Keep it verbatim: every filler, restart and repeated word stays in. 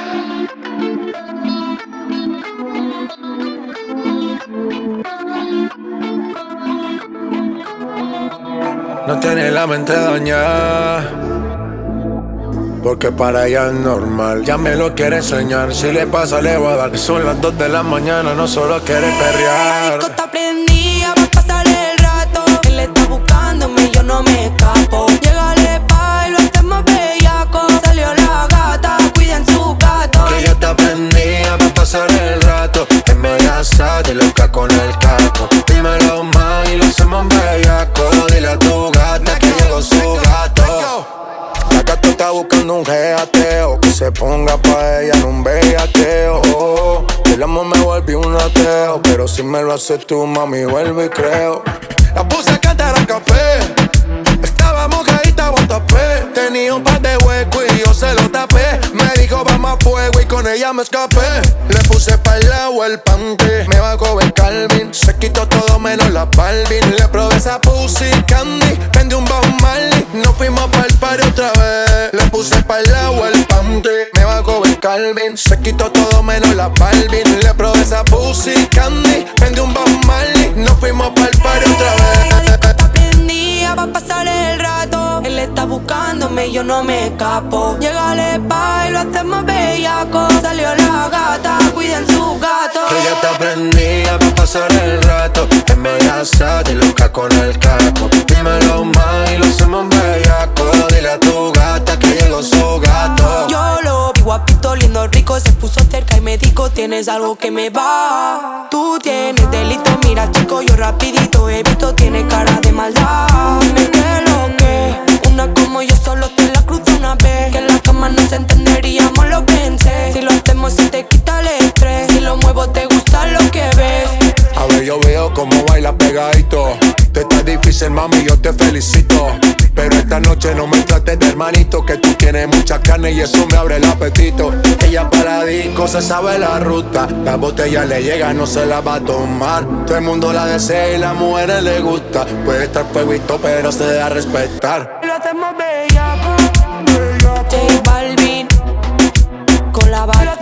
No tiene la mente dañada, porque para ella es normal. Ya me lo quiere enseñar, si le pasa le voy a dar. Son las dos de la mañana, no solo quiere perrear. La disco está prendida, va a pasar el rato. Él está buscándome, yo no me escapo. Llegale pa' y lo hacemos bellaco. Salió la gata, cuiden su gato. Que ella está prendida, va a pasar el rato. En Bellasa, te loca con el caco. Dímelo más y lo hacemos bellaco. Dile a tu gata que llegó su gato. La gata está buscando un jeateo, que se ponga pa' ella en un bellaqueo. Oh, el amor me volví un ateo, pero si me lo haces tú, mami, vuelvo y creo. La puse a cantar a café, estaba mojadita, botapé. Tenía un par de huecos y yo se lo tapé. Me dijo vamos a fuego y con ella me escapé. Le puse pa'l lado el panty, me bajó el Calvin. Se quitó todo menos la Balvin. Le probé esa pussy candy, vendí un Bob Marley. Nos fuimos pa'l party otra vez. Le puse pa'l lado el panty, me bajó el Calvin. Se quitó todo menos la Balvin. Le probé esa pussy candy, vendí un Bob Marley. Nos fuimos pa'l party otra vez. La disco está prendida, va a pasar el rato. Él está buscándome, yo no me escapo. Llegale pa' y lo hacemos bellaco. Salió la gata, cuiden su gato. Que ella está prendida pa' pasar el rato. En Bellasa, te loca con el caco. Dímelo más y lo hacemos bellaco. Dile a tu gata que llegó su gato. Yo lo vi guapito, lindo, rico. Se puso cerca y me dijo, tienes algo que me va. Tú tienes delito, mira chico, yo rapidito he visto, tiene cara de maldad. Dime qué lo que, una como yo solo te la cruzo una vez. Que en la cama no se entenderíamos, lo pensé. Si lo hacemos se te quita el estrés. Si lo muevo te gusta lo que ves. A ver, yo veo cómo baila pegadito. Te está difícil, mami, yo te felicito. Pero esta noche no me trates de hermanito, que tú tienes mucha carne y eso me abre el apetito. Ella para disco se sabe la ruta. La botella le llega, no se la va a tomar. Todo el mundo la desea y las mujeres le gusta. Puede estar fueguito, pero se da a respetar. Lo hacemos bellaco, J Balvin con la bata.